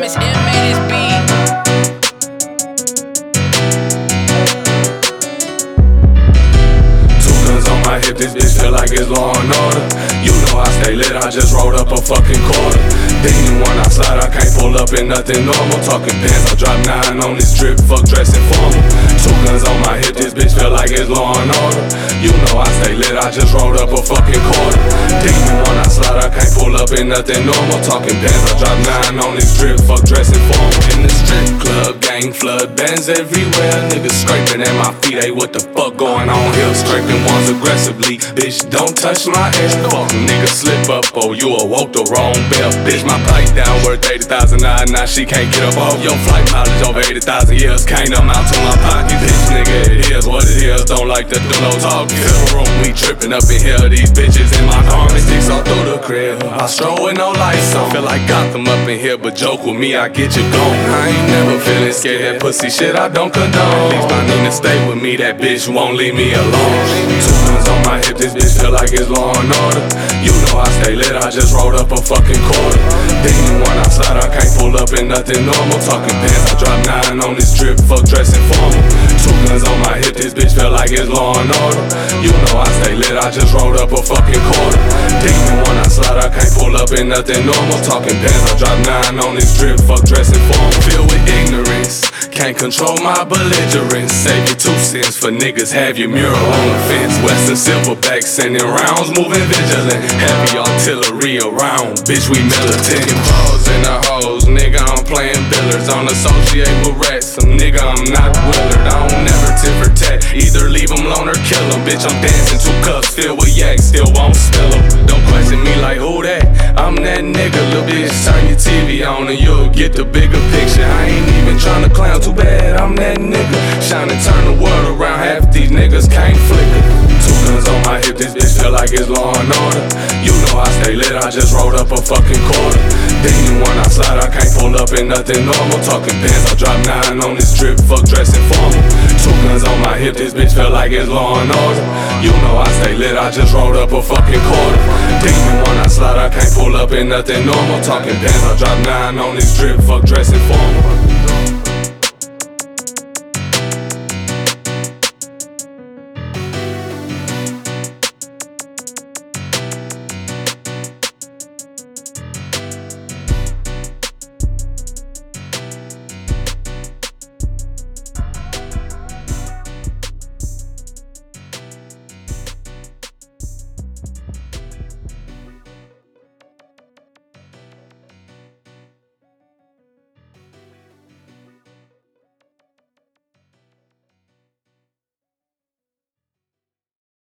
Miss M made this beat. Two guns on my hip, this bitch feel like it's Law and Order. You know I stay lit, I just rolled up a fucking quarter. Then when I slide, I can't pull up in nothing normal. Talking pants, I drop 9 on this drip, fuck dressing formal. Two guns on my hip, this bitch feel like it's Law and Order. You know I stay lit, I just rolled up a fucking quarter. Then when I slide, I can't pull up in nothing normal. Talking pants, I drop 9 on this drip, fuck dressing formal. In the strip club, gang flood, bands everywhere. Niggas scraping at my feet, hey, what the fuck going on here? Scraping ones aggressively, bitch, don't touch my ass. Fuck, nigga, slip up, oh, you awoke the wrong bell. Bitch, my pipe down worth 80,000, now she can't get up off. Your flight mileage over 80,000 years can't amount to my pocket. Bitch, nigga, it is what it is, don't like to do no talk. Fill room, we tripping up in here, these bitches in my garments. Sticks all through the crib, I stroll with no lights on. Feel like Gotham up in here, but joke with me, I get you gone. I ain't never feeling scared, that pussy shit I don't condone. Leave my Nina stay with me, that bitch won't leave me alone. Two guns on my hip, this bitch feel like it's Law and Order. You know I stay lit, I just rolled up a fucking quarter. Then when I slide, I can't pull up in nothing normal. Talking pants, I drop 9 on this drip, fuck dressing formal. Two guns on my hip, this bitch feel like it's Law and Order. You know I stay lit, I just rolled up a fucking quarter. Then when I slide, I can't pull up in nothing normal. Talking pants, I drop 9 on this drip, fuck dressing formal. Filled with ignorance, can't control my belligerence. Save your 2 cents for niggas, have your mural on the fence. Western Silverback sending rounds, moving vigilant. Heavy artillery around, bitch, we militant. Bros and the hoes, nigga, I'm playing billers. Don't associate with rats, some nigga, I'm not Willard. I don't never tit for tat, either leave them alone or kill them. Bitch, I'm dancing 2 cups filled with yak, still won't spill them. Don't question me like who that, I'm that nigga. Little bitch, turn your TV on and you'll get the bigger picture. I ain't even tryna clown, too bad, I'm that nigga. Shine and turn the world around, half these niggas can't flicker. 2 guns on my hip, this bitch feel like it's Law and Order. You know I stay lit, I just rolled up a fucking quarter. Then when I slide, I can't pull up in nothing normal. Talking pants, I drop 9 on this drip, fuck dressing formal. 2 guns on my hip, this bitch feel like it's Law and Order. You know I stay lit, I just rolled up a fucking quarter. Then when I slide, I can't pull up in nothing normal. Talking pants, I drop 9 on this drip, fuck dressing formal.